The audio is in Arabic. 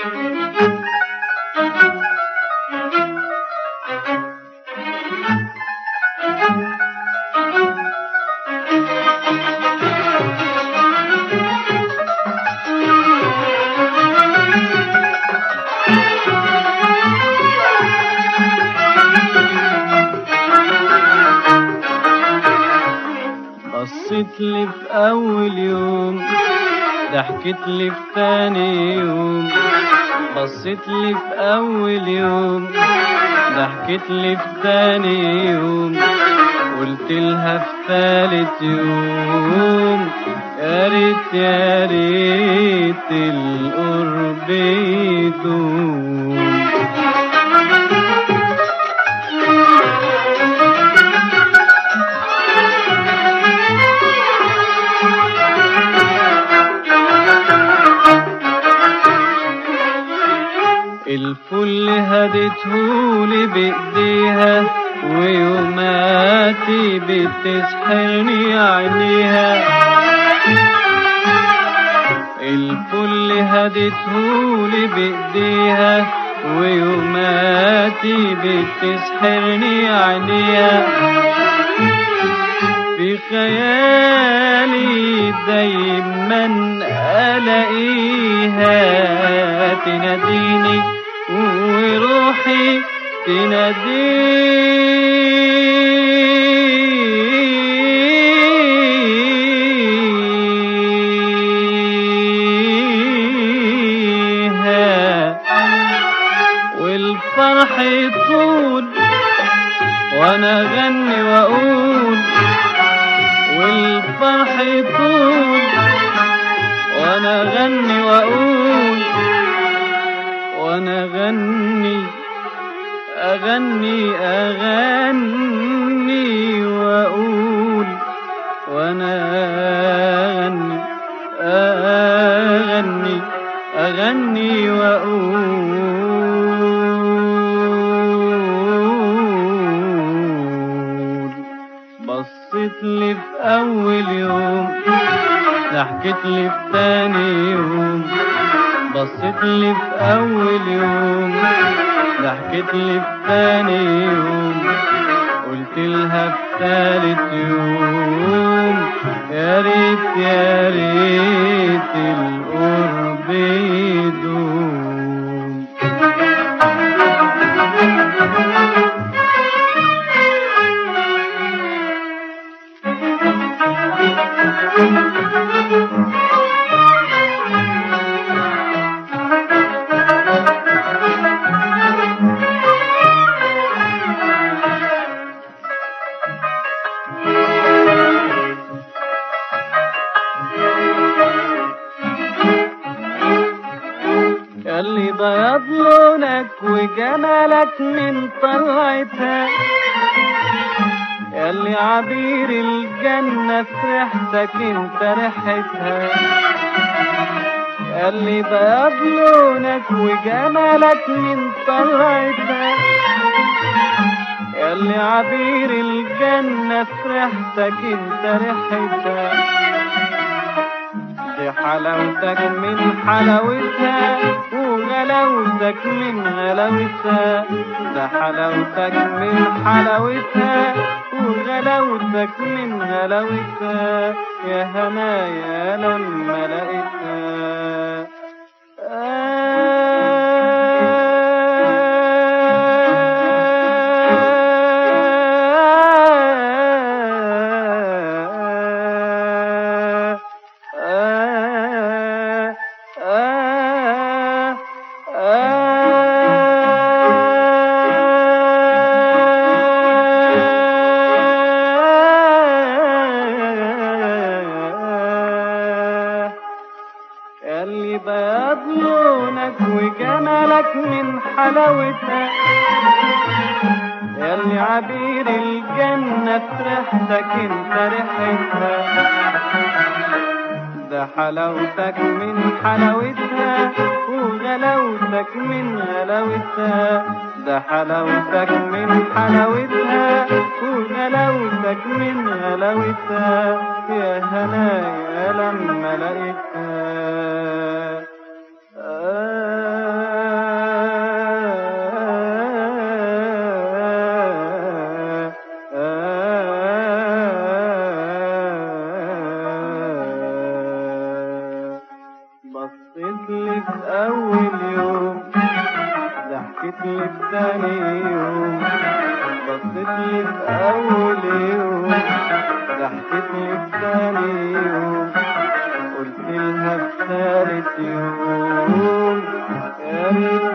بصيت لي في أول يوم، ضحكت لي في تاني يوم. بصيت لي في أول يوم، ضحكت لي في تاني يوم. قلت لها في ثالث يوم يا ريت يا ريت القرب يدوم. الفل هديتهولي بإيديها ويوماتي بتسحرني عينيها. الفل هديتهولي بإيديها ويوماتي بتسحرني عينيها. في خيالي دايما ألاقيها تناديني وروحي تناديها. والفرح يطول وانا اغني واقول، والفرح يطول وانا اغني واقول، وانا اغني واقول، وانا اغني واقول. بصيت لي في اول يوم، ضحكت لي في تاني يوم. بصيت لي في اول يوم، ضحكت لي في تاني يوم. قلت لها في ثالث يوم يا ريت يا ريت القرب يدوم. ياللي بياض لونك وجمالك من طلعتها، ياللي عبير الجنة في ريحتك انت ريحتها. ياللي بياض لونك وجمالك من طلعتها، ياللي عبير الجنة في ريحتك انت ريحتها. دي حلاوتك من حلاوتها وغلاوتك من غلاوتها. ده حلاوتك من حلاوتها وغلاوتك من غلاوتها. يا هنايا لما لقيتها. ياللي بياض لونك وجمالك من حلاوتها، ياللي عبير الجنة في ريحتك انت ريحتها. ده حلاوتك من حلاوتها وغلاوتك من غلاوتها. ده حلاوتك من حلاوتها وغلاوتك من غلاوتها. يا هنايا لما لقيتها. أول يوم، ضحكت لي في تاني يوم، بصت لي في أول يوم، ضحكت لي في تاني يوم، قلت لها في تالت يوم يا ريت